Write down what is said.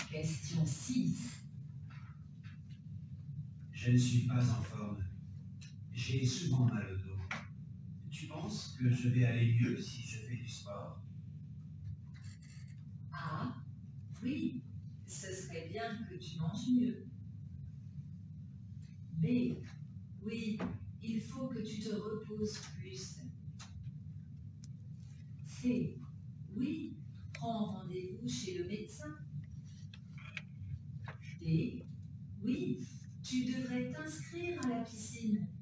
Question 6. Je ne suis pas en forme. J'ai souvent mal au dos. Tu penses que je vais aller mieux si je fais du sport? A. Oui, ce serait bien que tu manges mieux. B. Oui, il faut que tu te reposes plus. C. Oui, prends rendez-vous chez le médecin. D. Oui, tu devrais t'inscrire à la piscine.